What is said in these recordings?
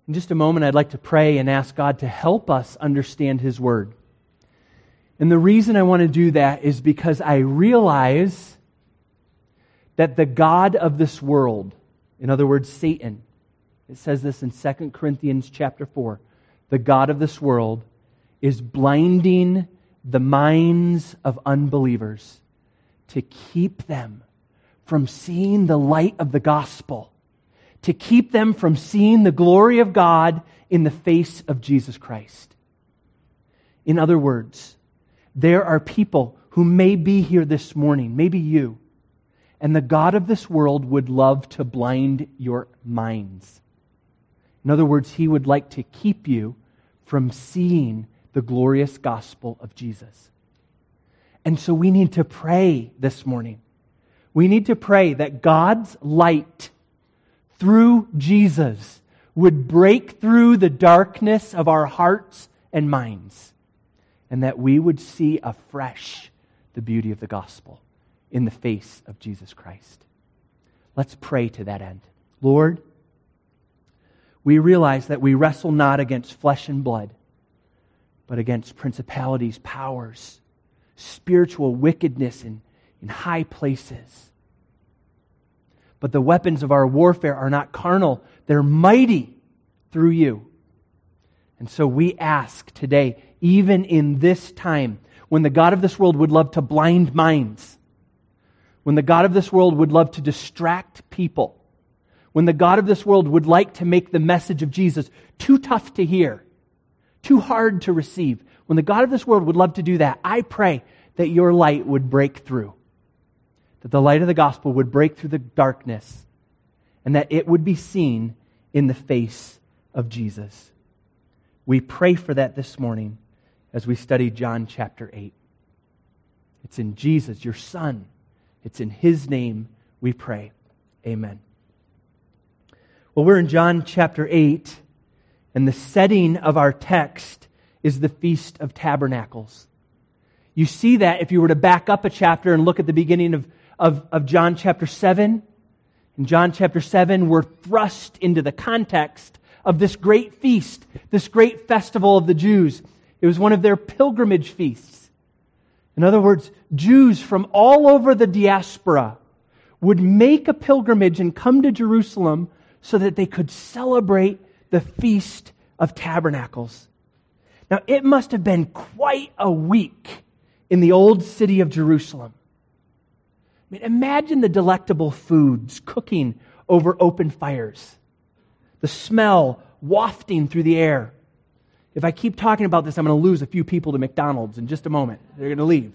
In just a moment, I'd like to pray and ask God to help us understand His Word. And the reason I want to do that is because I realize that the God of this world, in other words, Satan, it says this in 2 Corinthians chapter 4, the God of this world is blinding the minds of unbelievers to keep them from seeing the light of the gospel, to keep them from seeing the glory of God in the face of Jesus Christ. In other words, there are people who may be here this morning, maybe you, and the God of this world would love to blind your minds. In other words, He would like to keep you from seeing the glorious gospel of Jesus. And so we need to pray this morning. We need to pray that God's light through Jesus would break through the darkness of our hearts and minds, and that we would see afresh the beauty of the gospel in the face of Jesus Christ. Let's pray to that end. Lord, we realize that we wrestle not against flesh and blood, but against principalities, powers, spiritual wickedness in high places. But the weapons of our warfare are not carnal, they're mighty through you. And so we ask today, even in this time, when the God of this world would love to blind minds, when the God of this world would love to distract people, when the God of this world would like to make the message of Jesus too tough to hear, too hard to receive, when the God of this world would love to do that, I pray that your light would break through, that the light of the gospel would break through the darkness, and that it would be seen in the face of Jesus. We pray for that this morning as we study John chapter 8. It's in Jesus, your Son. It's in His name we pray. Amen. Well, we're in John chapter 8, and the setting of our text is the Feast of Tabernacles. You see that if you were to back up a chapter and look at the beginning of John chapter 7. In John chapter 7, we're thrust into the context of this great feast, this great festival of the Jews. It was one of their pilgrimage feasts. In other words, Jews from all over the diaspora would make a pilgrimage and come to Jerusalem so that they could celebrate the Feast of Tabernacles. Now, it must have been quite a week in the old city of Jerusalem. I mean, imagine the delectable foods cooking over open fires, the smell wafting through the air. If I keep talking about this, I'm going to lose a few people to McDonald's in just a moment. They're going to leave.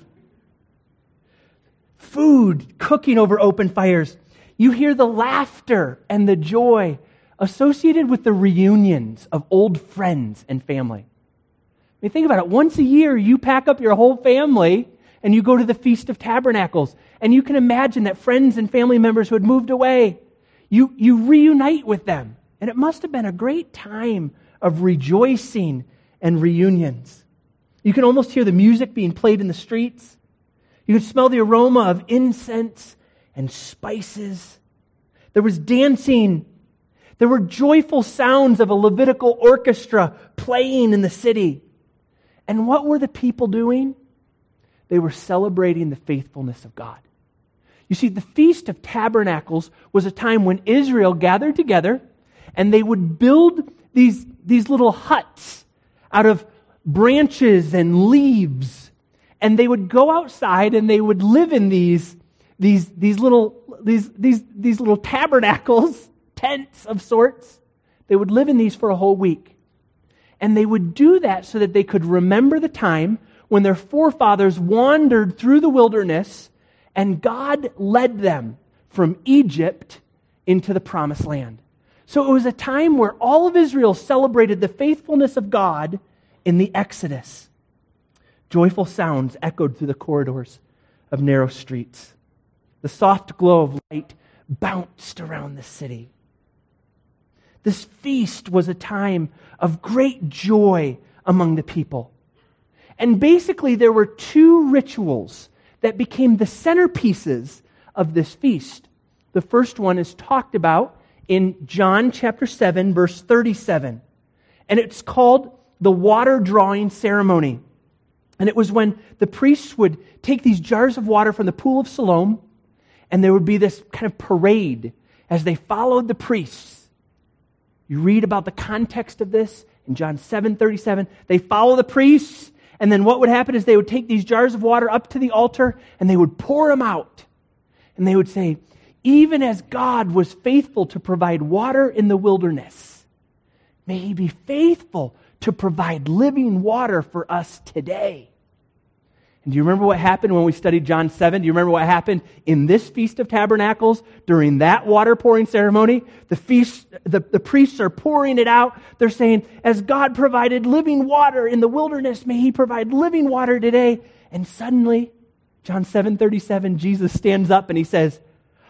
Food cooking over open fires. You hear the laughter and the joy associated with the reunions of old friends and family. I mean, think about it. Once a year, you pack up your whole family and you go to the Feast of Tabernacles. And you can imagine that friends and family members who had moved away, you reunite with them. And it must have been a great time of rejoicing and reunions. You can almost hear the music being played in the streets. You can smell the aroma of incense and spices. There was dancing. There were joyful sounds of a Levitical orchestra playing in the city. And what were the people doing? They were celebrating the faithfulness of God. You see, the Feast of Tabernacles was a time when Israel gathered together and they would build these little huts out of branches and leaves. And they would go outside and they would live in these little tabernacles, tents of sorts. They would live in these for a whole week. And they would do that so that they could remember the time when their forefathers wandered through the wilderness and God led them from Egypt into the promised land. So it was a time where all of Israel celebrated the faithfulness of God in the Exodus. Joyful sounds echoed through the corridors of narrow streets. The soft glow of light bounced around the city. This feast was a time of great joy among the people. And basically there were two rituals that became the centerpieces of this feast. The first one is talked about in John chapter 7, verse 37. And it's called the water drawing ceremony. And it was when the priests would take these jars of water from the pool of Siloam, and there would be this kind of parade as they followed the priests. You read about the context of this in John 7:37. They follow the priests, and then what would happen is they would take these jars of water up to the altar, and they would pour them out. And they would say, even as God was faithful to provide water in the wilderness, may He be faithful to provide living water for us today. And do you remember what happened when we studied John 7? Do you remember what happened in this Feast of Tabernacles during that water pouring ceremony? The priests are pouring it out. They're saying, as God provided living water in the wilderness, may He provide living water today. And suddenly, John 7:37, Jesus stands up and He says,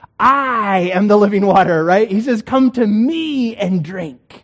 I am the living water, right? He says, come to me and drink,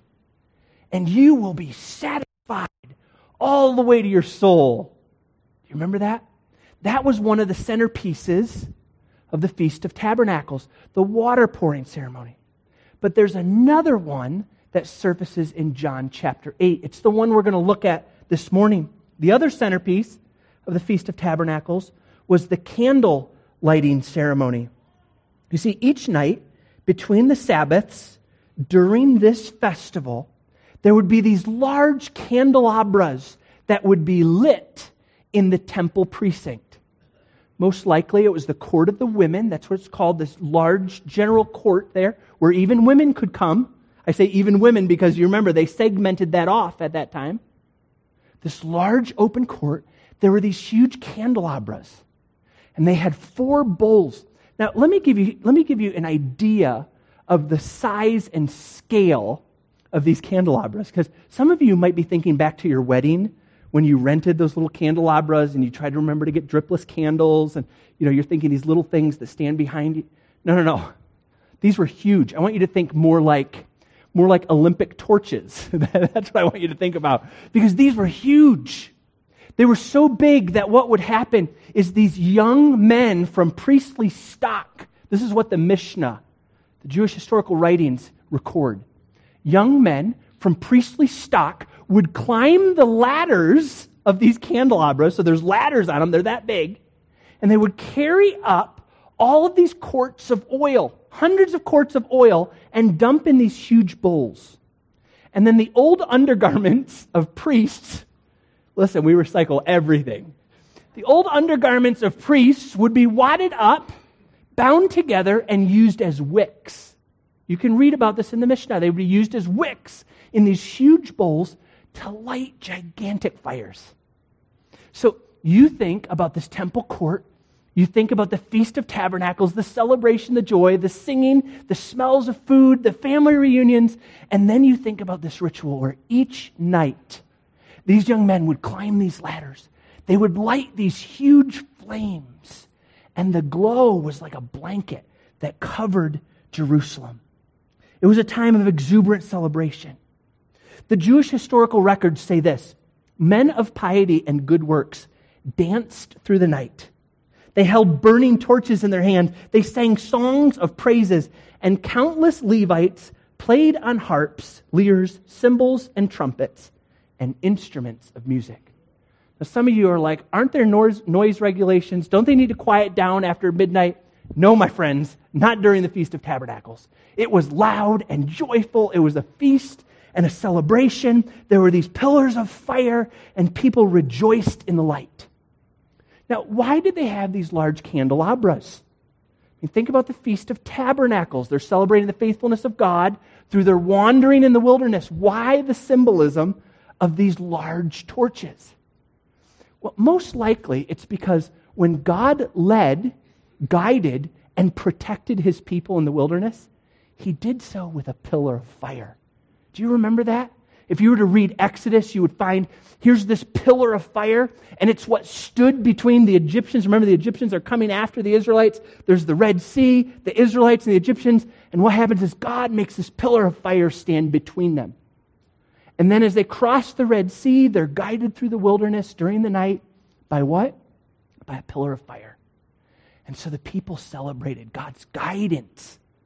and you will be satisfied all the way to your soul. Do you remember that? That was one of the centerpieces of the Feast of Tabernacles, the water pouring ceremony. But there's another one that surfaces in John chapter 8. It's the one we're going to look at this morning. The other centerpiece of the Feast of Tabernacles was the candle lighting ceremony. You see, each night between the Sabbaths during this festival, there would be these large candelabras that would be lit in the temple precinct. Most likely it was the court of the women. That's what it's called, this large general court there, where even women could come. I say even women because you remember they segmented that off at that time. This large open court, there were these huge candelabras. And they had 4 bowls. Now, let me give you an idea of the size and scale of these candelabras, because some of you might be thinking back to your wedding when you rented those little candelabras and you tried to remember to get dripless candles, and you're thinking these little things that stand behind you. No. These were huge. I want you to think more like Olympic torches. That's what I want you to think about, because these were huge. They were so big that what would happen is these young men from priestly stock, this is what the Mishnah, the Jewish historical writings, record. Young men from priestly stock would climb the ladders of these candelabras, so there's ladders on them, they're that big, and they would carry up all of these quarts of oil, hundreds of quarts of oil, and dump in these huge bowls. And then the old undergarments of priests, listen, we recycle everything. The old undergarments of priests would be wadded up, bound together, and used as wicks. You can read about this in the Mishnah. They would be used as wicks in these huge bowls to light gigantic fires. So you think about this temple court, you think about the Feast of Tabernacles, the celebration, the joy, the singing, the smells of food, the family reunions, and then you think about this ritual where each night these young men would climb these ladders. They would light these huge flames, and the glow was like a blanket that covered Jerusalem. It was a time of exuberant celebration. The Jewish historical records say this: men of piety and good works danced through the night. They held burning torches in their hand. They sang songs of praises, and countless Levites played on harps, lyres, cymbals, and trumpets, and instruments of music. Now, some of you are like, aren't there noise regulations? Don't they need to quiet down after midnight? No, my friends, not during the Feast of Tabernacles. It was loud and joyful. It was a feast and a celebration. There were these pillars of fire, and people rejoiced in the light. Now, why did they have these large candelabras? Think about the Feast of Tabernacles. They're celebrating the faithfulness of God through their wandering in the wilderness. Why the symbolism of these large torches? Well, most likely it's because when God led, guided, and protected His people in the wilderness, He did so with a pillar of fire. Do you remember that? If you were to read Exodus, you would find here's this pillar of fire, and it's what stood between the Egyptians. Remember, the Egyptians are coming after the Israelites. There's the Red Sea, the Israelites, and the Egyptians. And what happens is God makes this pillar of fire stand between them. And then as they cross the Red Sea, they're guided through the wilderness during the night by what? By a pillar of fire. And so the people celebrated God's guidance.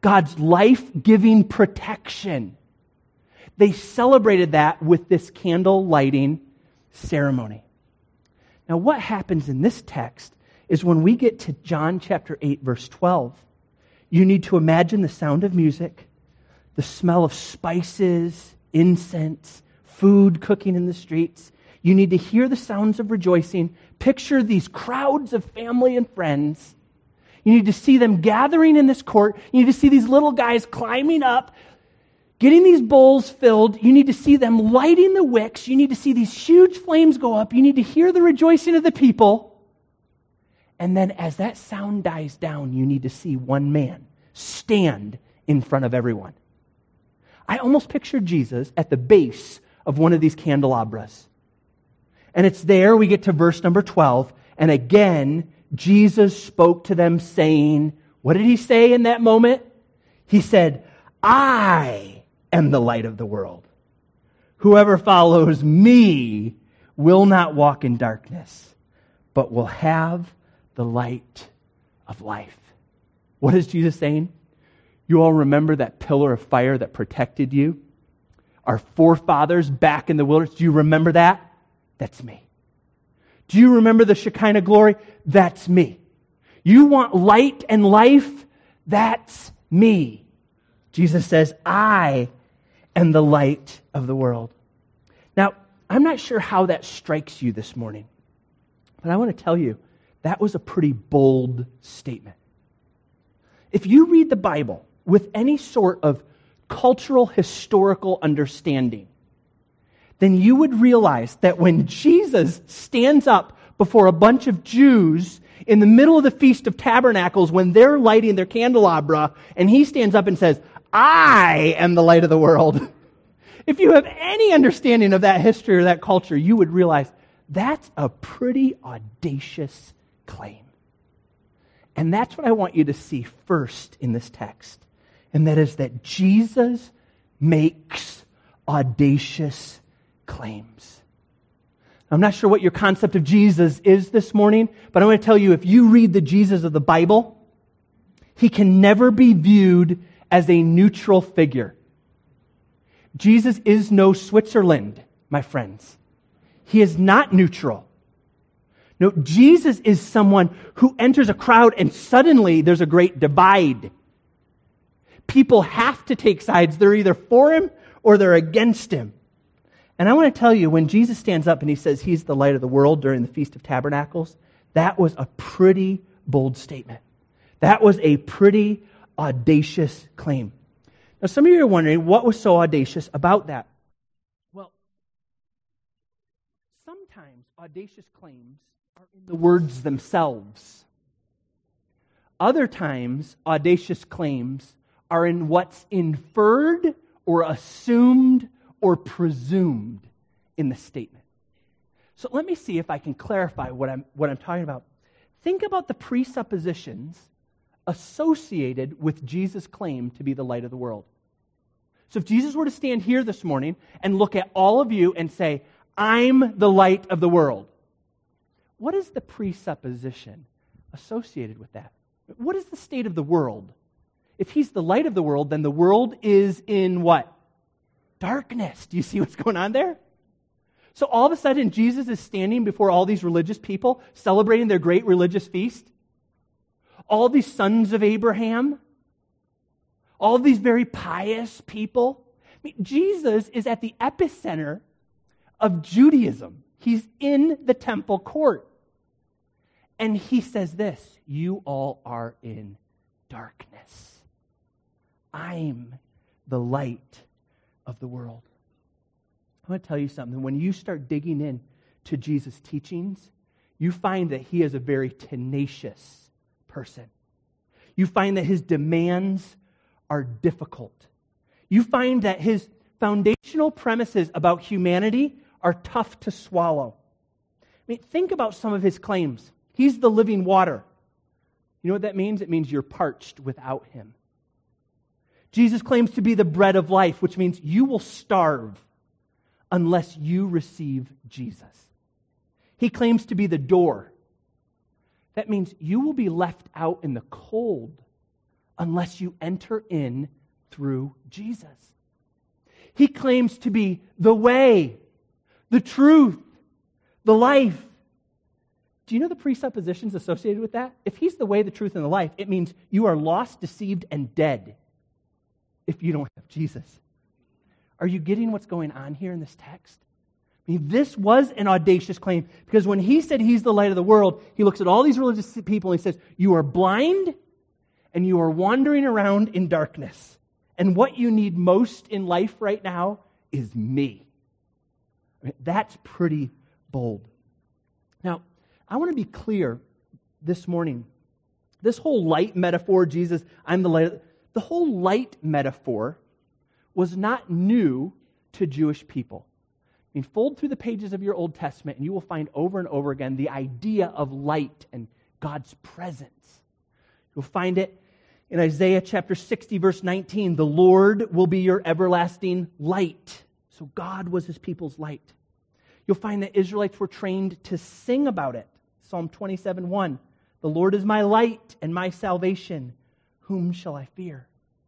God's life-giving protection. They celebrated that with this candle lighting ceremony. Now, what happens in this text is when we get to John chapter 8, verse 12, you need to imagine the sound of music, the smell of spices, incense, food cooking in the streets. You need to hear the sounds of rejoicing. Picture these crowds of family and friends. You need to see them gathering in this court. You need to see these little guys climbing up, getting these bowls filled. You need to see them lighting the wicks. You need to see these huge flames go up. You need to hear the rejoicing of the people. And then as that sound dies down, you need to see one man stand in front of everyone. I almost pictured Jesus at the base of one of these candelabras. And it's there we get to verse number 12. And again, Jesus spoke to them saying, what did he say in that moment? He said, I am the light of the world. Whoever follows me will not walk in darkness, but will have the light of life. What is Jesus saying? You all remember that pillar of fire that protected you? Our forefathers back in the wilderness. Do you remember that? That's me. Do you remember the Shekinah glory? That's me. You want light and life? That's me. Jesus says, I am the light of the world. Now, I'm not sure how that strikes you this morning, but I want to tell you, that was a pretty bold statement. If you read the Bible with any sort of cultural, historical understanding, then you would realize that when Jesus stands up before a bunch of Jews in the middle of the Feast of Tabernacles, when they're lighting their candelabra, and he stands up and says, I am the light of the world. If you have any understanding of that history or that culture, you would realize that's a pretty audacious claim. And that's what I want you to see first in this text. And that is that Jesus makes audacious claims. I'm not sure what your concept of Jesus is this morning, but I want to tell you, if you read the Jesus of the Bible, he can never be viewed as a neutral figure. Jesus is no Switzerland, my friends. He is not neutral. No, Jesus is someone who enters a crowd and suddenly there's a great divide. People have to take sides. They're either for him or they're against him. And I want to tell you, when Jesus stands up and he says he's the light of the world during the Feast of Tabernacles, that was a pretty bold statement. That was a pretty audacious claim. Now, some of you are wondering, what was so audacious about that? Well, sometimes audacious claims are in the words themselves. Other times, audacious claims are in what's inferred or assumed or presumed in the statement. So let me see if I can clarify what I'm talking about. Think about the presuppositions associated with Jesus' claim to be the light of the world. So if Jesus were to stand here this morning and look at all of you and say, I'm the light of the world, what is the presupposition associated with that? What is the state of the world? If he's the light of the world, then the world is in what? Darkness. Do you see what's going on there? So all of a sudden, Jesus is standing before all these religious people, celebrating their great religious feast. All these sons of Abraham. All these very pious people. I mean, Jesus is at the epicenter of Judaism. He's in the temple court. And he says this, you all are in darkness. I'm the light of the world. I want to tell you something. When you start digging in to Jesus' teachings, you find that he is a very tenacious person. You find that his demands are difficult. You find that his foundational premises about humanity are tough to swallow. I mean, think about some of his claims. He's the living water. You know what that means? It means you're parched without him. Jesus claims to be the bread of life, which means you will starve unless you receive Jesus. He claims to be the door. That means you will be left out in the cold unless you enter in through Jesus. He claims to be the way, the truth, the life. Do you know the presuppositions associated with that? If he's the way, the truth, and the life, it means you are lost, deceived, and dead if you don't have Jesus. Are you getting what's going on here in this text? I mean, this was an audacious claim because when he said he's the light of the world, he looks at all these religious people and he says, you are blind and you are wandering around in darkness. And what you need most in life right now is me. I mean, that's pretty bold. Now, I want to be clear this morning. This whole light metaphor, Jesus, I'm the light. The whole light metaphor was not new to Jewish people. I mean, fold through the pages of your Old Testament and you will find over and over again the idea of light and God's presence. You'll find it in Isaiah chapter 60, verse 19. The Lord will be your everlasting light. So God was his people's light. You'll find that Israelites were trained to sing about it. Psalm 27:1. The Lord is my light and my salvation. Whom shall I fear?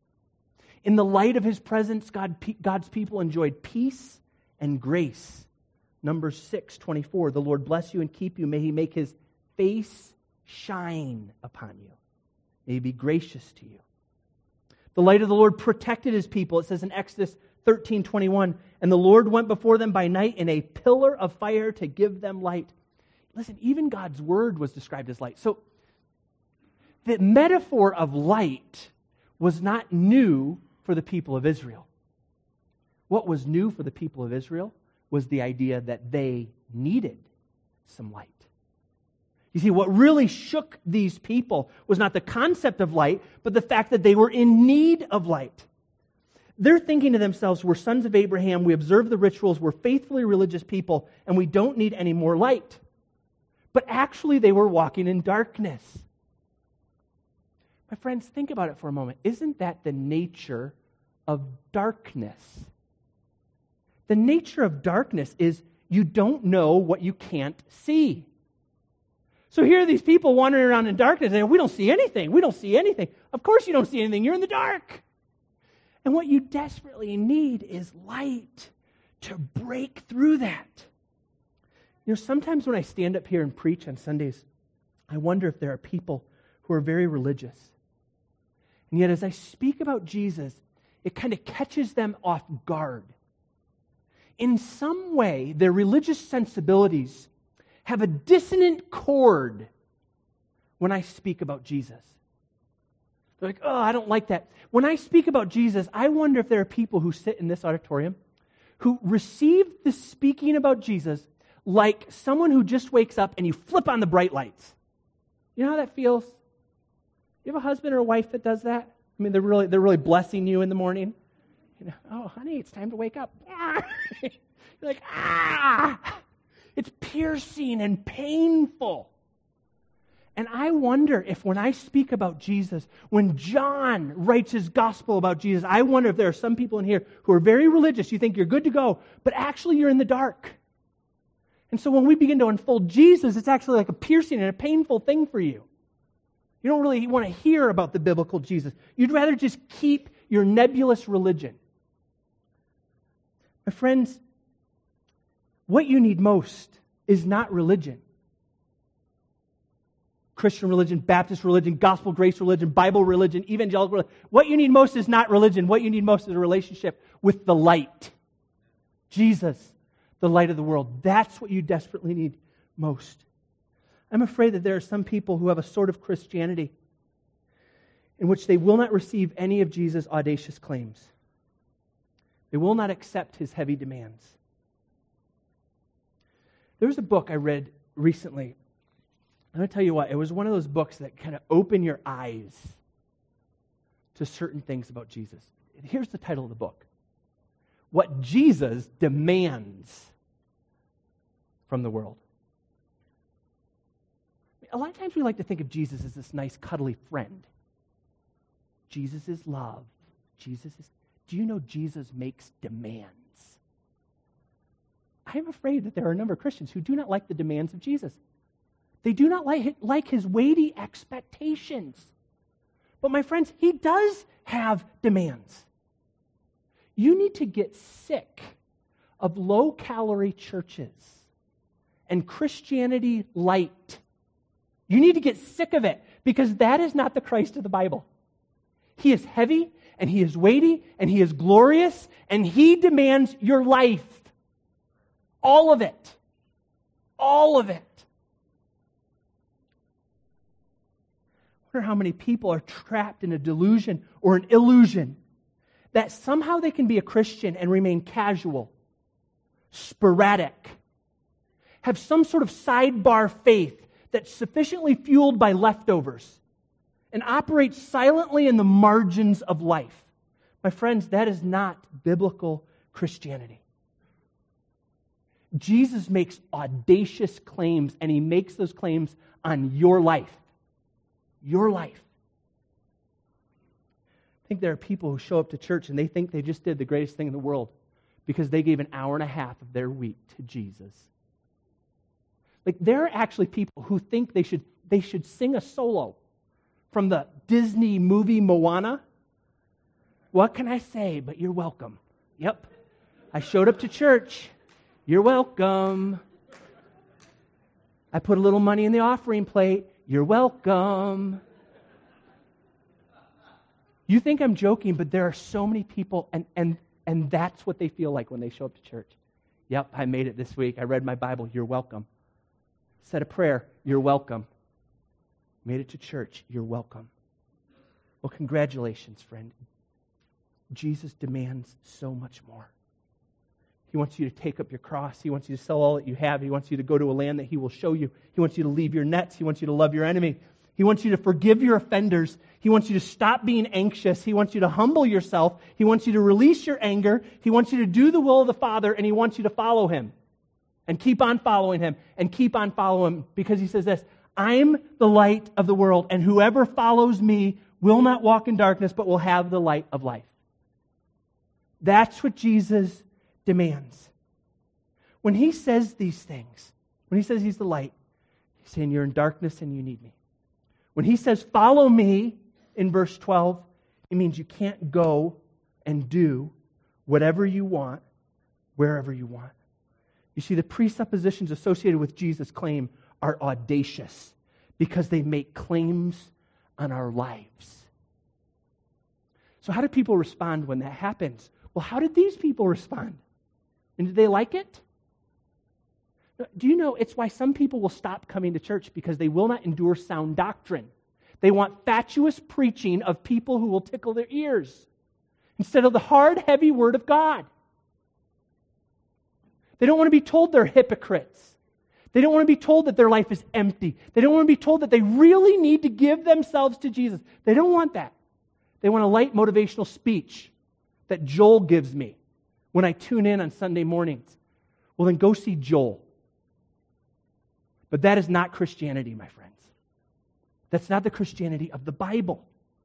In the light of his presence, God's people enjoyed peace and grace. Numbers 6:24. The Lord bless you and keep you. May he make his face shine upon you. May he be gracious to you. The light of the Lord protected his people. It says in Exodus 13:21, and the Lord went before them by night in a pillar of fire to give them light. Listen, even God's word was described as light. So the metaphor of light was not new for the people of Israel. What was new for the people of Israel was the idea that they needed some light. You see, what really shook these people was not the concept of light, but the fact that they were in need of light. They're thinking to themselves, we're sons of Abraham, we observe the rituals, we're faithfully religious people, and we don't need any more light. But actually, they were walking in darkness. My friends, think about it for a moment. Isn't that the nature of darkness? The nature of darkness is you don't know what you can't see. So here are these people wandering around in darkness and we don't see anything. We don't see anything. Of course you don't see anything. You're in the dark. And what you desperately need is light to break through that. You know, sometimes when I stand up here and preach on Sundays, I wonder if there are people who are very religious. And yet as I speak about Jesus, it kind of catches them off guard. In some way, their religious sensibilities have a dissonant chord when I speak about Jesus. They're like, oh, I don't like that. When I speak about Jesus, I wonder if there are people who sit in this auditorium who receive the speaking about Jesus like someone who just wakes up and you flip on the bright lights. You know how that feels? You have a husband or a wife that does that? I mean, they're really blessing you in the morning. You know, oh, honey, it's time to wake up. You're like, ah! It's piercing and painful. And I wonder if when I speak about Jesus, when John writes his gospel about Jesus, I wonder if there are some people in here who are very religious. You think you're good to go, but actually you're in the dark. And so when we begin to unfold Jesus, it's actually like a piercing and a painful thing for you. You don't really want to hear about the biblical Jesus. You'd rather just keep your nebulous religion. My friends, what you need most is not religion. Christian religion, Baptist religion, gospel grace religion, Bible religion, evangelical religion. What you need most is not religion. What you need most is a relationship with the light. Jesus, the light of the world. That's what you desperately need most. I'm afraid that there are some people who have a sort of Christianity in which they will not receive any of Jesus' audacious claims. They will not accept his heavy demands. There was a book I read recently. I'm going to tell you what, it was one of those books that kind of open your eyes to certain things about Jesus. Here's the title of the book. What Jesus Demands from the World. A lot of times we like to think of Jesus as this nice, cuddly friend. Jesus is love. Do you know Jesus makes demands? I'm afraid that there are a number of Christians who do not like the demands of Jesus. They do not like his weighty expectations. But my friends, he does have demands. You need to get sick of low-calorie churches and Christianity light. You need to get sick of it, because that is not the Christ of the Bible. He is heavy, and he is weighty, and he is glorious, and he demands your life. All of it. All of it. I wonder how many people are trapped in a delusion or an illusion that somehow they can be a Christian and remain casual, sporadic, have some sort of sidebar faith that's sufficiently fueled by leftovers, and operates silently in the margins of life. My friends, that is not biblical Christianity. Jesus makes audacious claims, and he makes those claims on your life. Your life. I think there are people who show up to church and they think they just did the greatest thing in the world because they gave an hour and a half of their week to Jesus. Like, there are actually people who think they should sing a solo from the Disney movie Moana. What can I say but you're welcome? Yep. I showed up to church. You're welcome. I put a little money in the offering plate. You're welcome. You think I'm joking, but there are so many people, and that's what they feel like when they show up to church. Yep, I made it this week. I read my Bible. You're welcome. Said a prayer. You're welcome. Made it to church. You're welcome. Well, congratulations, friend. Jesus demands so much more. He wants you to take up your cross. He wants you to sell all that you have. He wants you to go to a land that he will show you. He wants you to leave your nets. He wants you to love your enemy. He wants you to forgive your offenders. He wants you to stop being anxious. He wants you to humble yourself. He wants you to release your anger. He wants you to do the will of the Father, and he wants you to follow him. And keep on following him, and keep on following him, because he says this, I'm the light of the world, and whoever follows me will not walk in darkness, but will have the light of life. That's what Jesus demands. When he says these things, when he says he's the light, he's saying you're in darkness and you need me. When he says follow me in verse 12, it means you can't go and do whatever you want, wherever you want. You see, the presuppositions associated with Jesus' claim are audacious because they make claims on our lives. So how do people respond when that happens? Well, how did these people respond? And did they like it? Do you know it's why some people will stop coming to church, because they will not endure sound doctrine. They want fatuous preaching of people who will tickle their ears instead of the hard, heavy Word of God. They don't want to be told they're hypocrites. They don't want to be told that their life is empty. They don't want to be told that they really need to give themselves to Jesus. They don't want that. They want a light motivational speech that Joel gives me when I tune in on Sunday mornings. Well, then go see Joel. But that is not Christianity, my friends. That's not the Christianity of the Bible.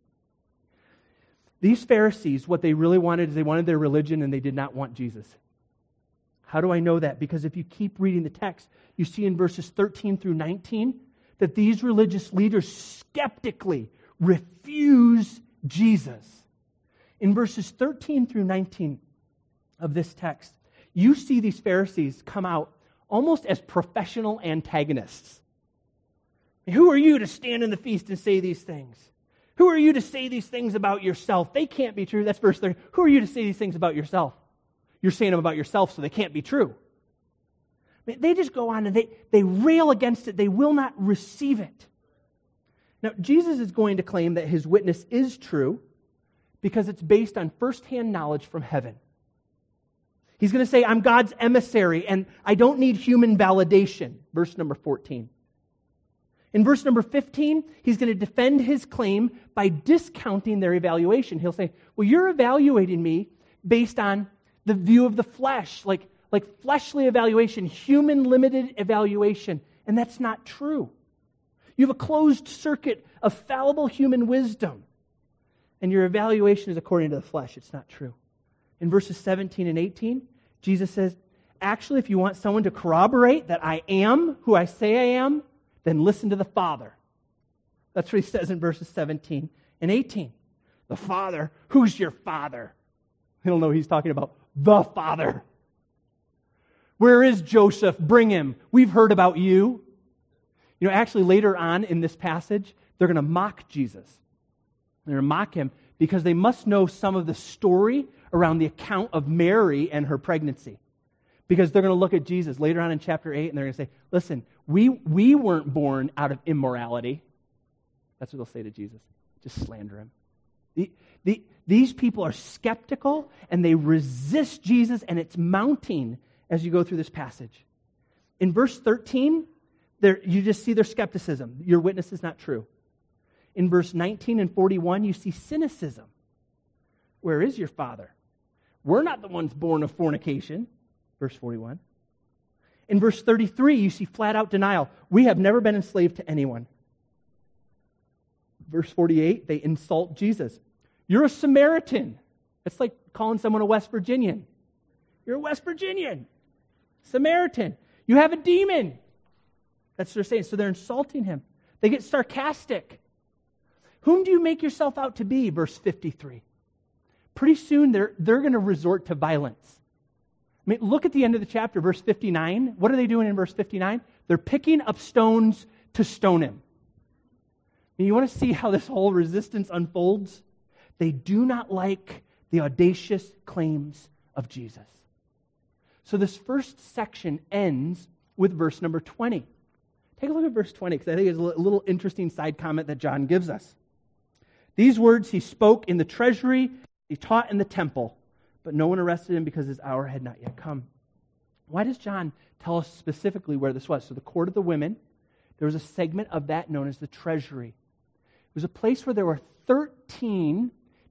These Pharisees, what they really wanted is they wanted their religion, and they did not want Jesus. How do I know that? Because if you keep reading the text, you see in verses 13 through 19 that these religious leaders skeptically refuse Jesus. In verses 13 through 19 of this text, you see these Pharisees come out almost as professional antagonists. Who are you to stand in the feast and say these things? Who are you to say these things about yourself? They can't be true. That's verse 30. Who are you to say these things about yourself? You're saying them about yourself, so they can't be true. I mean, they just go on and they rail against it. They will not receive it. Now, Jesus is going to claim that his witness is true because it's based on firsthand knowledge from heaven. He's going to say, I'm God's emissary, and I don't need human validation. Verse number 14. In verse number 15, he's going to defend his claim by discounting their evaluation. He'll say, well, you're evaluating me based on the view of the flesh, like fleshly evaluation, human-limited evaluation, and that's not true. You have a closed circuit of fallible human wisdom, and your evaluation is according to the flesh. It's not true. In verses 17 and 18, Jesus says, actually, if you want someone to corroborate that I am who I say I am, then listen to the Father. That's what he says in verses 17 and 18. The Father, who's your Father? I don't know, he's talking about the Father. Where is Joseph? Bring him. We've heard about you. You know, actually later on in this passage, they're going to mock Jesus. They're going to mock him because they must know some of the story around the account of Mary and her pregnancy. Because they're going to look at Jesus later on in chapter 8 and they're going to say, listen, we weren't born out of immorality. That's what they'll say to Jesus. Just slander him. These people are skeptical and they resist Jesus, and it's mounting as you go through this passage. In verse 13, you just see their skepticism. Your witness is not true. In verse 19 and 41, you see cynicism. Where is your Father? We're not the ones born of fornication. Verse 41. In verse 33, you see flat out denial. We have never been enslaved to anyone. Verse 48, they insult Jesus. You're a Samaritan. It's like calling someone a West Virginian. You're a West Virginian. Samaritan. You have a demon. That's what they're saying. So they're insulting him. They get sarcastic. Whom do you make yourself out to be? Verse 53. Pretty soon they're going to resort to violence. I mean, look at the end of the chapter, verse 59. What are they doing in verse 59? They're picking up stones to stone him. And you want to see how this whole resistance unfolds? They do not like the audacious claims of Jesus. So this first section ends with verse number 20. Take a look at verse 20, because I think it's a little interesting side comment that John gives us. These words he spoke in the treasury, he taught in the temple, but no one arrested him because his hour had not yet come. Why does John tell us specifically where this was? So the court of the women, there was a segment of that known as the treasury. It was a place where there were 13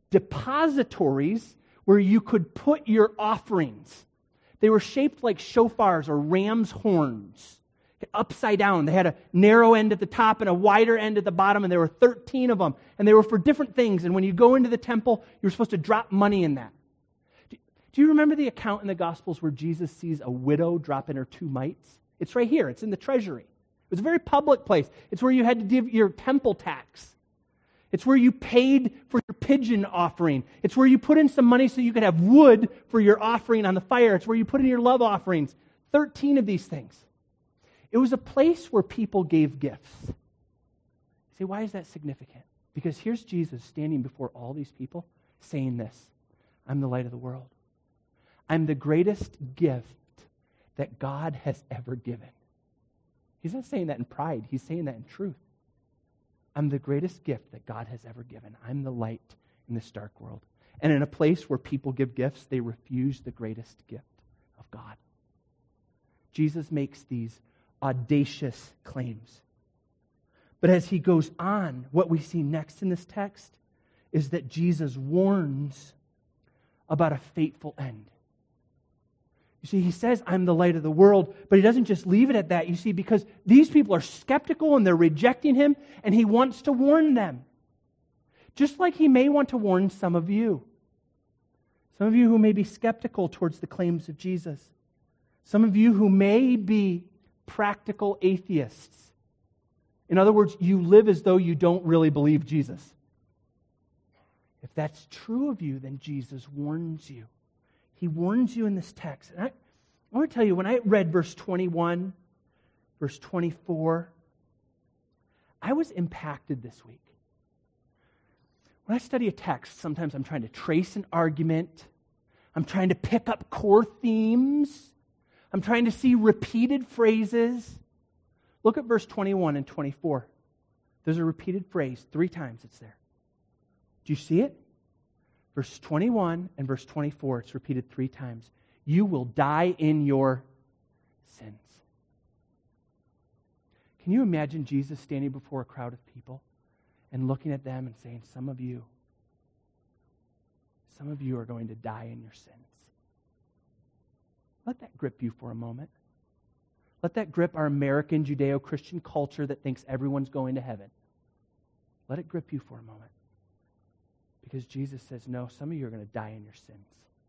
depositories where you could put your offerings. They were shaped like shofars or ram's horns, upside down. They had a narrow end at the top and a wider end at the bottom, and there were 13 of them, and they were for different things. And when you go into the temple, you were supposed to drop money in that. Do you remember the account in the Gospels where Jesus sees a widow drop in her 2 mites? It's right here. It's in the treasury. It was a very public place. It's where you had to give your temple tax. It's where you paid for your pigeon offering. It's where you put in some money so you could have wood for your offering on the fire. It's where you put in your love offerings. 13 of these things. It was a place where people gave gifts. You say, why is that significant? Because here's Jesus standing before all these people saying this: I'm the light of the world. I'm the greatest gift that God has ever given. He's not saying that in pride. He's saying that in truth. I'm the greatest gift that God has ever given. I'm the light in this dark world. And in a place where people give gifts, they refuse the greatest gift of God. Jesus makes these audacious claims. But as he goes on, what we see next in this text is that Jesus warns about a fateful end. You see, he says, I'm the light of the world, but he doesn't just leave it at that. You see, because these people are skeptical and they're rejecting him, and he wants to warn them. Just like he may want to warn some of you. Some of you who may be skeptical towards the claims of Jesus. Some of you who may be practical atheists. In other words, you live as though you don't really believe Jesus. If that's true of you, then Jesus warns you. He warns you in this text. And I want to tell you, when I read verse 21, verse 24, I was impacted this week. When I study a text, sometimes I'm trying to trace an argument. I'm trying to pick up core themes. I'm trying to see repeated phrases. Look at verse 21 and 24. There's a repeated phrase. 3 times it's there. Do you see it? Verse 21 and verse 24, it's repeated 3 times. You will die in your sins. Can you imagine Jesus standing before a crowd of people and looking at them and saying, some of you are going to die in your sins. Let that grip you for a moment. Let that grip our American Judeo-Christian culture that thinks everyone's going to heaven. Let it grip you for a moment. Because Jesus says, no, some of you are going to die in your sins.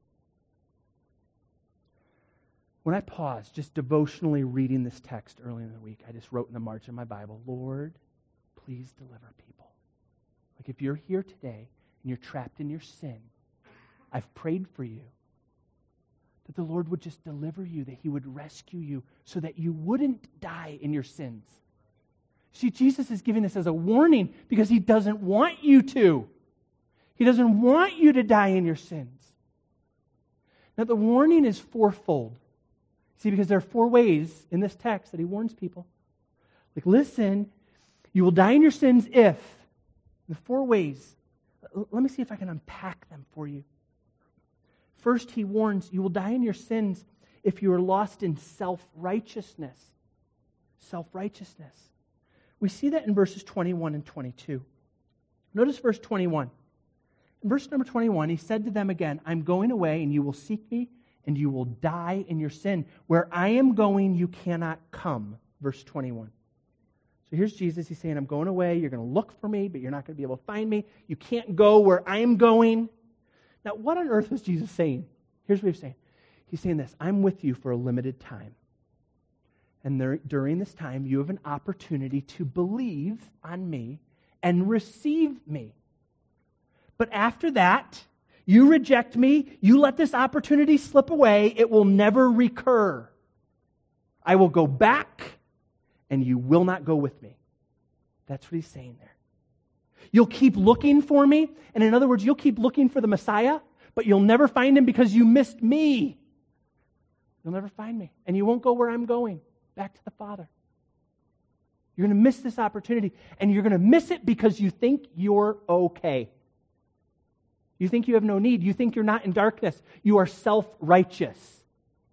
When I paused, just devotionally reading this text early in the week, I just wrote in the margin of my Bible, Lord, please deliver people. Like if you're here today and you're trapped in your sin, I've prayed for you that the Lord would just deliver you, that He would rescue you so that you wouldn't die in your sins. See, Jesus is giving this as a warning because He doesn't want you to. He doesn't want you to die in your sins. Now, the warning is fourfold. See, because there are 4 ways in this text that He warns people. Like, listen, you will die in your sins if. The 4 ways. Let me see if I can unpack them for you. First, He warns, you will die in your sins if you are lost in self-righteousness. Self-righteousness. We see that in verses 21 and 22. Notice verse 21. In verse number 21, He said to them again, I'm going away, and you will seek me, and you will die in your sin. Where I am going, you cannot come. Verse 21. So here's Jesus. He's saying, I'm going away. You're going to look for me, but you're not going to be able to find me. You can't go where I am going. Now, what on earth was Jesus saying? Here's what He's saying. He's saying this, I'm with you for a limited time. And during this time, you have an opportunity to believe on me and receive me. But after that, you reject me, you let this opportunity slip away, it will never recur. I will go back, and you will not go with me. That's what He's saying there. You'll keep looking for me, and in other words, you'll keep looking for the Messiah, but you'll never find Him because you missed me. You'll never find me, and you won't go where I'm going, back to the Father. You're going to miss this opportunity, and you're going to miss it because you think you're okay. You think you have no need. You think you're not in darkness. You are self-righteous.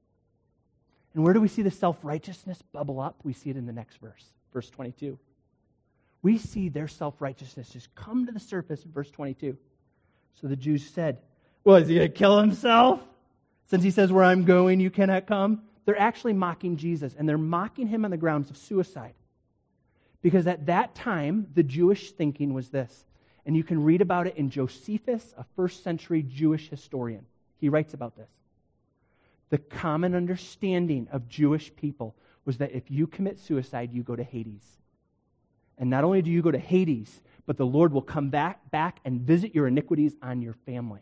And where do we see the self-righteousness bubble up? We see it in the next verse, verse 22. We see their self-righteousness just come to the surface in verse 22. So the Jews said, well, is He going to kill Himself? Since He says, where I'm going, you cannot come. They're actually mocking Jesus, and they're mocking Him on the grounds of suicide. Because at that time, the Jewish thinking was this. And you can read about it in Josephus, a first century Jewish historian. He writes about this. The common understanding of Jewish people was that if you commit suicide, you go to Hades. And not only do you go to Hades, but the Lord will come back and visit your iniquities on your family.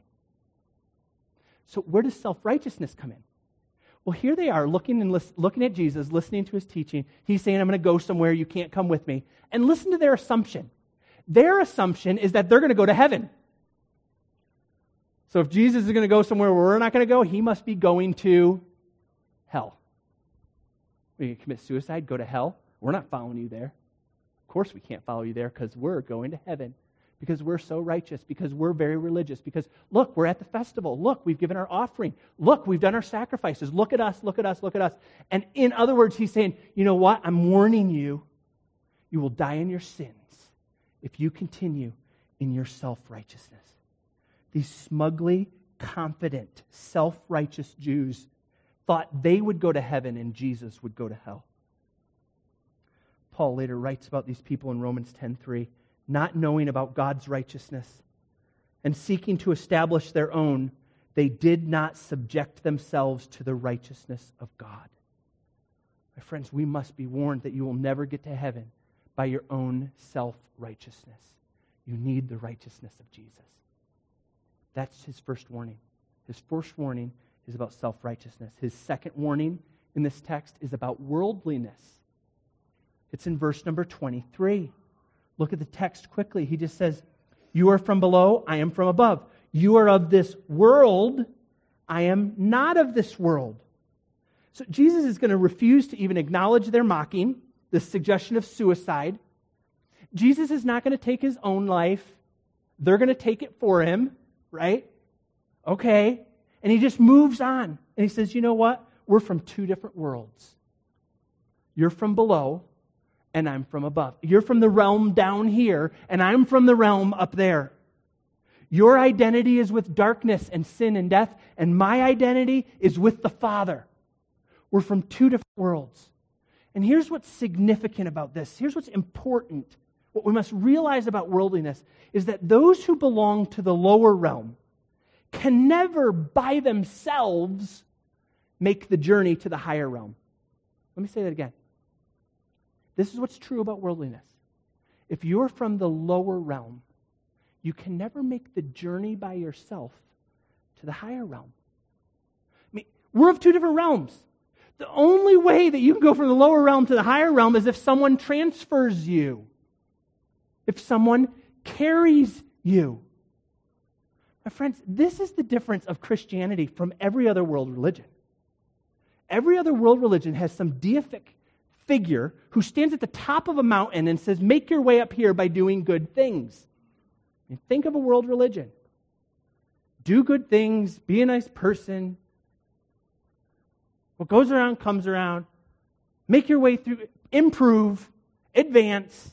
So where does self-righteousness come in? Well, here they are looking at Jesus, listening to His teaching. He's saying, I'm going to go somewhere, you can't come with me. And listen to their assumption. Their assumption is that they're going to go to heaven. So if Jesus is going to go somewhere where we're not going to go, He must be going to hell. When you commit suicide, go to hell. We're not following you there. Of course we can't follow you there because we're going to heaven. Because we're so righteous. Because we're very religious. Because, look, we're at the festival. Look, we've given our offering. Look, we've done our sacrifices. Look at us, look at us, look at us. And in other words, He's saying, you know what? I'm warning you. You will die in your sins if you continue in your self-righteousness. These smugly confident, self-righteous Jews thought they would go to heaven and Jesus would go to hell. Paul later writes about these people in Romans 10:3, not knowing about God's righteousness and seeking to establish their own, they did not subject themselves to the righteousness of God. My friends, we must be warned that you will never get to heaven by your own self-righteousness. You need the righteousness of Jesus. That's His first warning. His first warning is about self-righteousness. His second warning in this text is about worldliness. It's in verse number 23. Look at the text quickly. He just says, you are from below, I am from above. You are of this world, I am not of this world. So Jesus is going to refuse to even acknowledge their mocking, the suggestion of suicide. Jesus is not going to take His own life. They're going to take it for Him, right? Okay. And He just moves on. And He says, you know what? We're from 2 different worlds. You're from below, and I'm from above. You're from the realm down here, and I'm from the realm up there. Your identity is with darkness and sin and death, and my identity is with the Father. We're from 2 different worlds. And here's what's significant about this. Here's what's important. What we must realize about worldliness is that those who belong to the lower realm can never by themselves make the journey to the higher realm. Let me say that again. This is what's true about worldliness. If you're from the lower realm, you can never make the journey by yourself to the higher realm. I mean, we're of two different realms. The only way that you can go from the lower realm to the higher realm is if someone transfers you, if someone carries you. My friends, this is the difference of Christianity from every other world religion. Every other world religion has some deific figure who stands at the top of a mountain and says, make your way up here by doing good things. I mean, think of a world religion. Do good things, be a nice person. What goes around comes around. Make your way through, improve, advance,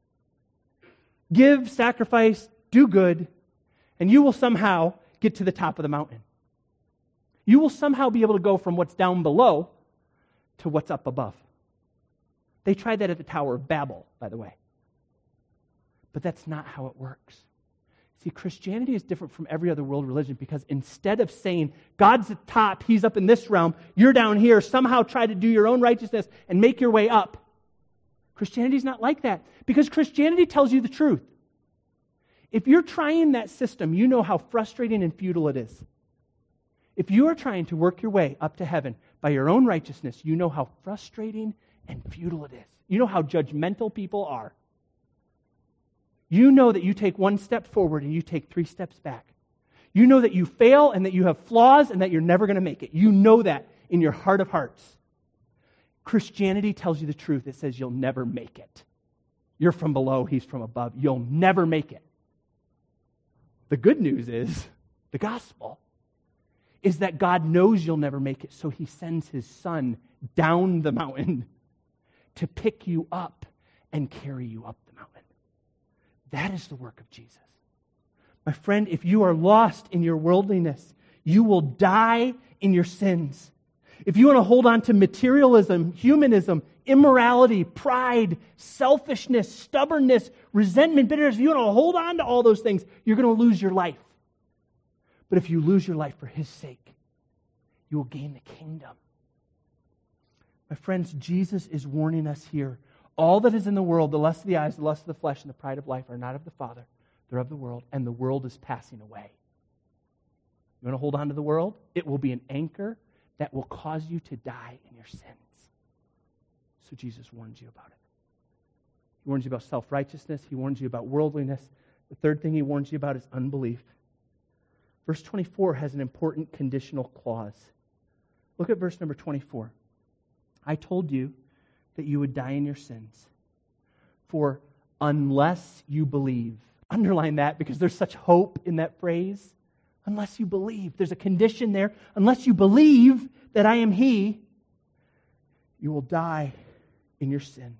give, sacrifice, do good, and you will somehow get to the top of the mountain. You will somehow be able to go from what's down below to what's up above. They tried that at the Tower of Babel, by the way. But that's not how it works. See, Christianity is different from every other world religion because instead of saying, God's at the top, He's up in this realm, you're down here, somehow try to do your own righteousness and make your way up. Christianity is not like that because Christianity tells you the truth. If you're trying that system, you know how frustrating and futile it is. If you are trying to work your way up to heaven by your own righteousness, you know how frustrating and futile it is. You know how judgmental people are. You know that you take one step forward and you take 3 steps back. You know that you fail and that you have flaws and that you're never going to make it. You know that in your heart of hearts. Christianity tells you the truth. It says you'll never make it. You're from below, He's from above. You'll never make it. The good news is, the gospel, is that God knows you'll never make it, so He sends His Son down the mountain to pick you up and carry you up the mountain. That is the work of Jesus. My friend, if you are lost in your worldliness, you will die in your sins. If you want to hold on to materialism, humanism, immorality, pride, selfishness, stubbornness, resentment, bitterness, if you want to hold on to all those things, you're going to lose your life. But if you lose your life for His sake, you will gain the kingdom. My friends, Jesus is warning us here. All that is in the world, the lust of the eyes, the lust of the flesh, and the pride of life are not of the Father. They're of the world, and the world is passing away. You want to hold on to the world? It will be an anchor that will cause you to die in your sins. So Jesus warns you about it. He warns you about self-righteousness. He warns you about worldliness. The third thing He warns you about is unbelief. Verse 24 has an important conditional clause. Look at verse number 24. I told you that you would die in your sins. For unless you believe. Underline that because there's such hope in that phrase. Unless you believe. There's a condition there. Unless you believe that I am He, you will die in your sins.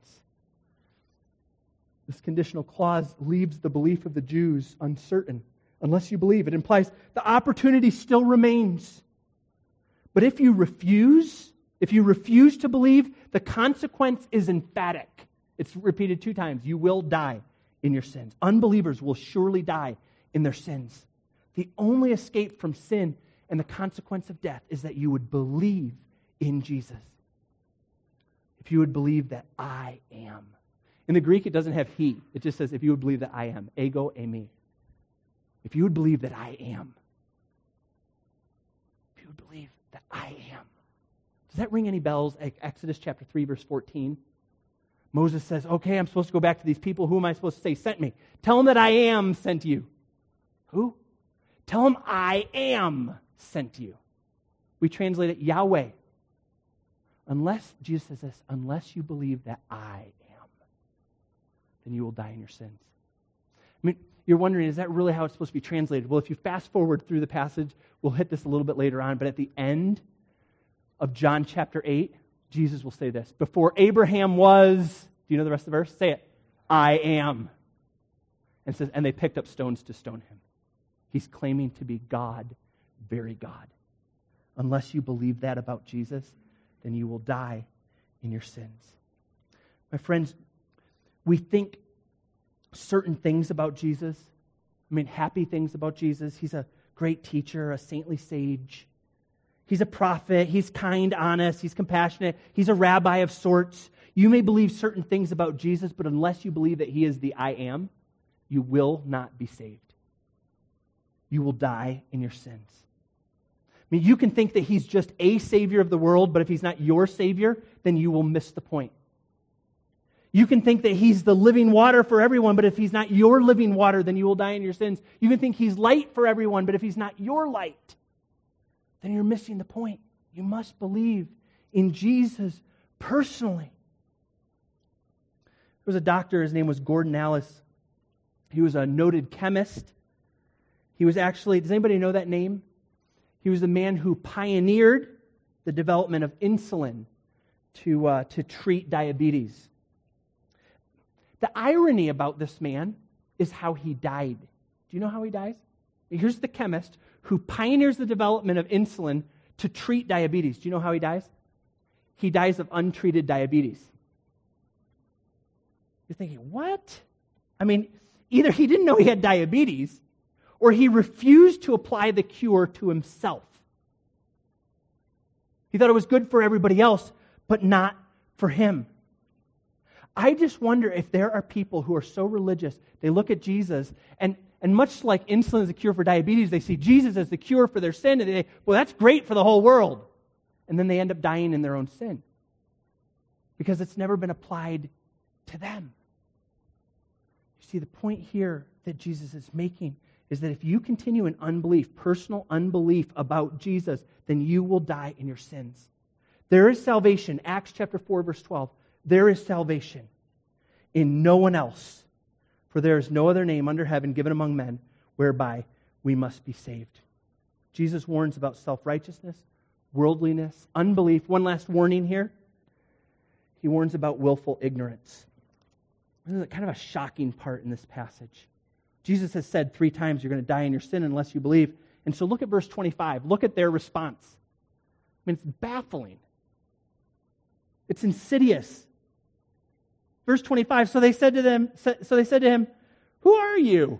This conditional clause leaves the belief of the Jews uncertain. Unless you believe. It implies the opportunity still remains. But if you refuse to believe, the consequence is emphatic. It's repeated 2 times. You will die in your sins. Unbelievers will surely die in their sins. The only escape from sin and the consequence of death is that you would believe in Jesus. If you would believe that I am. In the Greek, it doesn't have He. It just says, if you would believe that I am. Ego, eimi. If you would believe that I am. If you would believe that I am. Does that ring any bells? Exodus chapter 3, verse 14. Moses says, okay, I'm supposed to go back to these people. Who am I supposed to say sent me? Tell them that I am sent you. Who? Tell them I am sent you. We translate it Yahweh. Jesus says this, unless you believe that I am, then you will die in your sins. I mean, you're wondering, is that really how it's supposed to be translated? Well, if you fast forward through the passage, we'll hit this a little bit later on, but at the end of John chapter 8, Jesus will say this, before Abraham was, do you know the rest of the verse? Say it. I am. And it says, and they picked up stones to stone him. He's claiming to be God, very God. Unless you believe that about Jesus, then you will die in your sins. My friends, we think certain things about Jesus. I mean, happy things about Jesus. He's a great teacher, a saintly sage. He's a prophet. He's kind, honest. He's compassionate. He's a rabbi of sorts. You may believe certain things about Jesus, but unless you believe that He is the I am, you will not be saved. you will die in your sins. I mean, you can think that he's just a Savior of the world, but if he's not your Savior, then you will miss the point. You can think that he's the living water for everyone, but if he's not your living water, then you will die in your sins. You can think he's light for everyone, but if he's not your light, then you're missing the point. You must believe in Jesus personally. There was a doctor, his name was Gordon Alice. He was a noted chemist. He was actually, does anybody know that name? He was the man who pioneered the development of insulin to treat diabetes. The irony about this man is how he died. Do you know how he dies? Here's the chemist who pioneers the development of insulin to treat diabetes. Do you know how he dies? He dies of untreated diabetes. You're thinking, what? I mean, either he didn't know he had diabetes, or he refused to apply the cure to himself. He thought it was good for everybody else, but not for him. I just wonder if there are people who are so religious, they look at Jesus, and much like insulin is the cure for diabetes, they see Jesus as the cure for their sin, and they say, well, that's great for the whole world. And then they end up dying in their own sin because it's never been applied to them. You see, the point here that Jesus is making is that if you continue in unbelief, personal unbelief about Jesus, then you will die in your sins. There is salvation. Acts chapter 4, verse 12. There is salvation in no one else, for there is no other name under heaven given among men whereby we must be saved. Jesus warns about self-righteousness, worldliness, unbelief. One last warning here. He warns about willful ignorance. This is kind of a shocking part in this passage. Jesus has said 3 times you're going to die in your sin unless you believe. And so look at verse 25. Look at their response. I mean, it's baffling. It's insidious. Verse 25, so they said to him, who are you?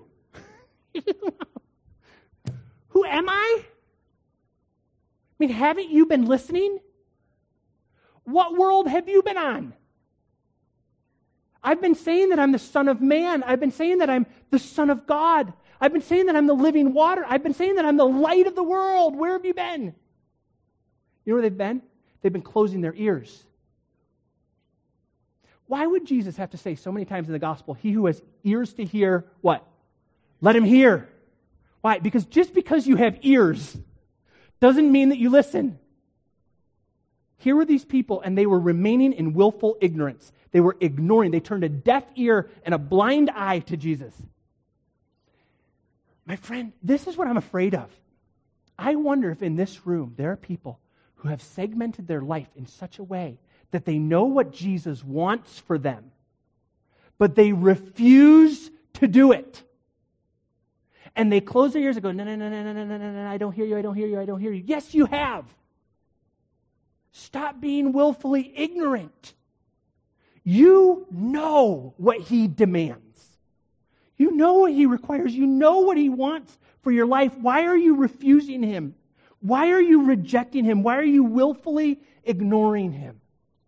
Who am I? I mean, haven't you been listening? What world have you been on? I've been saying that I'm the Son of Man. I've been saying that I'm the Son of God. I've been saying that I'm the living water. I've been saying that I'm the light of the world. Where have you been? You know where they've been? They've been closing their ears. Why would Jesus have to say so many times in the gospel, he who has ears to hear, what? Let him hear. Why? Because just because you have ears doesn't mean that you listen. Here were these people, and they were remaining in willful ignorance. They were ignoring. They turned a deaf ear and a blind eye to Jesus. My friend, this is what I'm afraid of. I wonder if in this room there are people who have segmented their life in such a way that they know what Jesus wants for them, but they refuse to do it. And they close their ears and go, no, I don't hear you, I don't hear you, I don't hear you. Yes, you have. Stop being willfully ignorant. You know what he demands. You know what he requires. You know what he wants for your life. Why are you refusing him? Why are you rejecting him? Why are you willfully ignoring him?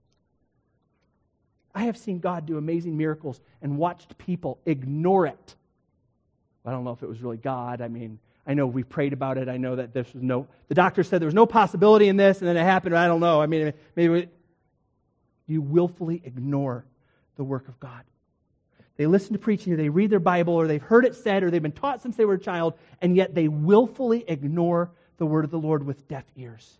I have seen God do amazing miracles and watched people ignore it. I don't know if it was really God. I mean, I know we prayed about it. I know that the doctor said there was no possibility in this, and then it happened. I don't know. I mean, maybe you willfully ignore the work of God. They listen to preaching, or they read their Bible, or they've heard it said, or they've been taught since they were a child, and yet they willfully ignore the word of the Lord with deaf ears.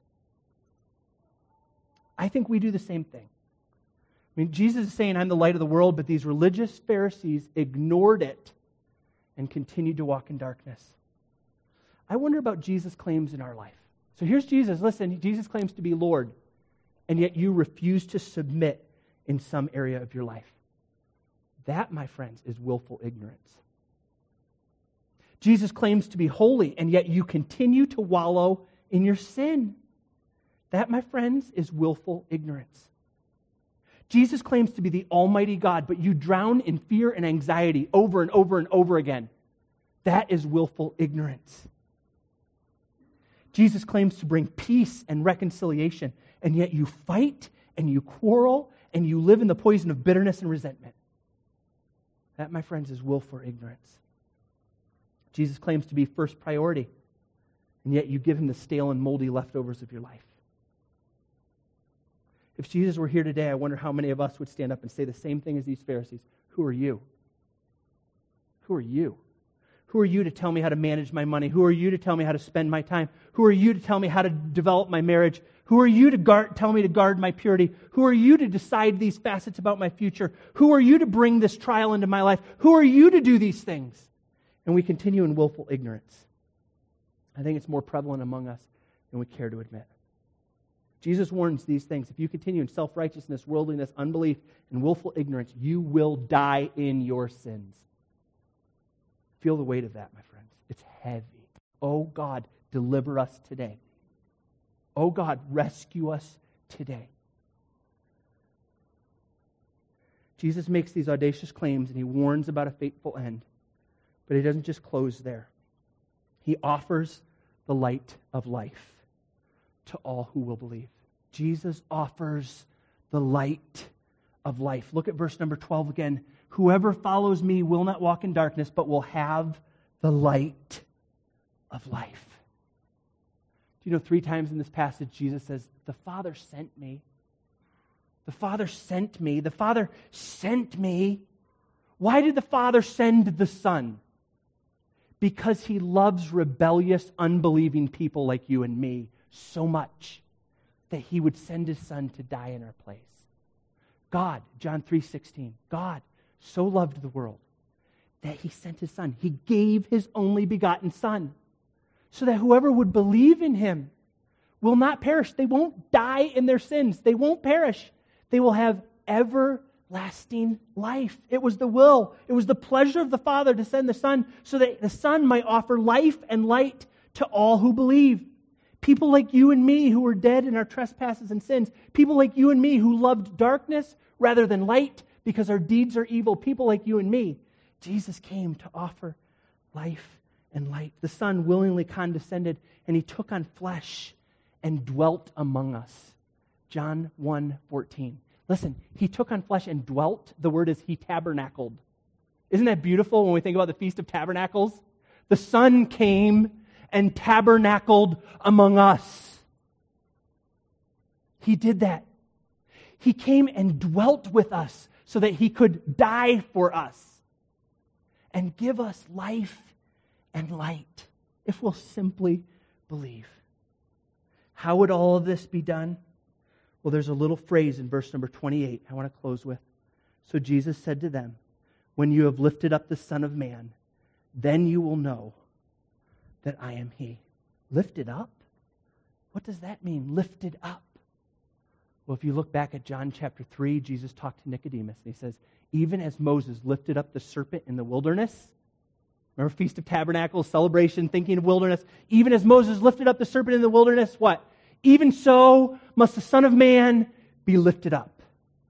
I think we do the same thing. I mean, Jesus is saying, I'm the light of the world, but these religious Pharisees ignored it and continued to walk in darkness. I wonder about Jesus' claims in our life. So here's Jesus. Listen, Jesus claims to be Lord, and yet you refuse to submit in some area of your life. That, my friends, is willful ignorance. Jesus claims to be holy, and yet you continue to wallow in your sin. That, my friends, is willful ignorance. Jesus claims to be the Almighty God, but you drown in fear and anxiety over and over and over again. That is willful ignorance. Jesus claims to bring peace and reconciliation, and yet you fight and you quarrel and you live in the poison of bitterness and resentment. That, my friends, is willful ignorance. Jesus claims to be first priority, and yet you give him the stale and moldy leftovers of your life. If Jesus were here today, I wonder how many of us would stand up and say the same thing as these Pharisees. Who are you? Who are you? Who are you to tell me how to manage my money? Who are you to tell me how to spend my time? Who are you to tell me how to develop my marriage? Who are you to tell me to guard my purity? Who are you to decide these facets about my future? Who are you to bring this trial into my life? Who are you to do these things? And we continue in willful ignorance. I think it's more prevalent among us than we care to admit. Jesus warns these things. If you continue in self-righteousness, worldliness, unbelief, and willful ignorance, you will die in your sins. Feel the weight of that, my friends. It's heavy. Oh God, deliver us today. Oh God, rescue us today. Jesus makes these audacious claims and he warns about a fateful end. But he doesn't just close there. He offers the light of life to all who will believe. Jesus offers the light of life. Look at verse number 12 again. Whoever follows me will not walk in darkness, but will have the light of life. Do you know 3 times in this passage Jesus says, the Father sent me. The Father sent me. The Father sent me. Why did the Father send the Son? Because he loves rebellious, unbelieving people like you and me so much that he would send his Son to die in our place. God, John 3:16, God so loved the world that he sent his Son. He gave his only begotten Son so that whoever would believe in him will not perish. They won't die in their sins. They won't perish. They will have everlasting life. It was the will, it was the pleasure of the Father to send the Son so that the Son might offer life and light to all who believe. People like you and me who were dead in our trespasses and sins. People like you and me who loved darkness rather than light because our deeds are evil. People like you and me. Jesus came to offer life and light. The Son willingly condescended and he took on flesh and dwelt among us. John 1:14. Listen, he took on flesh and dwelt. The word is he tabernacled. Isn't that beautiful when we think about the Feast of Tabernacles? The Son came and tabernacled among us. He did that. He came and dwelt with us so that he could die for us and give us life and light if we'll simply believe. How would all of this be done? Well, there's a little phrase in verse number 28 I want to close with. So Jesus said to them, when you have lifted up the Son of Man, then you will know that I am he. Lifted up? What does that mean, lifted up? Well, if you look back at John chapter 3, Jesus talked to Nicodemus, and he says, even as Moses lifted up the serpent in the wilderness, remember Feast of Tabernacles, celebration, thinking of wilderness, even as Moses lifted up the serpent in the wilderness, what? Even so must the Son of Man be lifted up.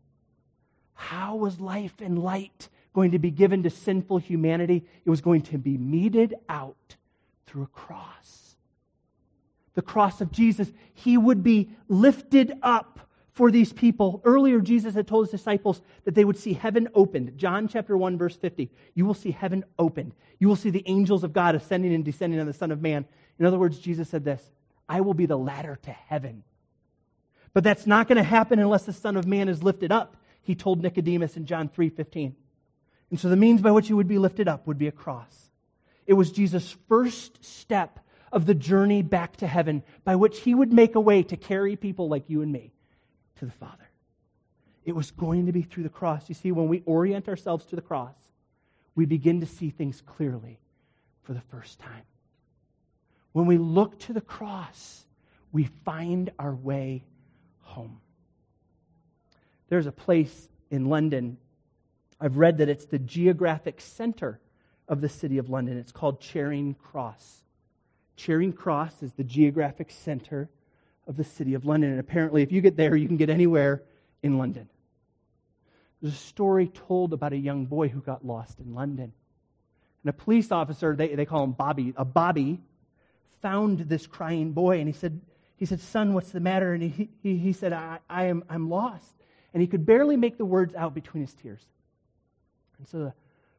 How was life and light going to be given to sinful humanity? It was going to be meted out through a cross. The cross of Jesus. He would be lifted up for these people. Earlier, Jesus had told his disciples that they would see heaven opened. John chapter 1, verse 50. You will see heaven opened. You will see the angels of God ascending and descending on the Son of Man. In other words, Jesus said this, I will be the ladder to heaven. But that's not going to happen unless the Son of Man is lifted up, he told Nicodemus in John 3:15. And so the means by which he would be lifted up would be a cross. It was Jesus' first step of the journey back to heaven by which he would make a way to carry people like you and me to the Father. It was going to be through the cross. You see, when we orient ourselves to the cross, we begin to see things clearly for the first time. When we look to the cross, we find our way home. There's a place in London, I've read that it's the geographic center of the city of London. It's called Charing Cross. Charing Cross is the geographic center of the city of London. And apparently, if you get there, you can get anywhere in London. There's a story told about a young boy who got lost in London. And a police officer, they call him Bobby, a Bobby, found this crying boy, and he said, son, what's the matter? And he said, I'm lost. And he could barely make the words out between his tears. And so the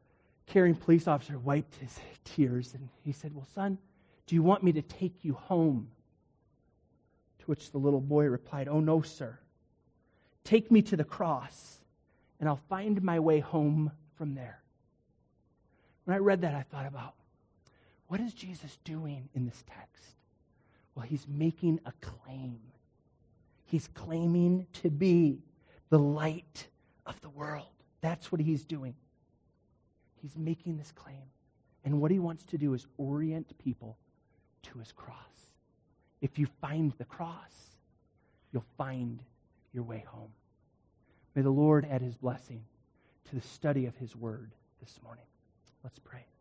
caring police officer wiped his tears and he said, well, son, do you want me to take you home? To which the little boy replied, oh, no, sir. Take me to the cross and I'll find my way home from there. When I read that, I thought about, what is Jesus doing in this text? Well, he's making a claim. He's claiming to be the light of the world. That's what he's doing. He's making this claim. And what he wants to do is orient people to his cross. If you find the cross, you'll find your way home. May the Lord add his blessing to the study of his word this morning. Let's pray.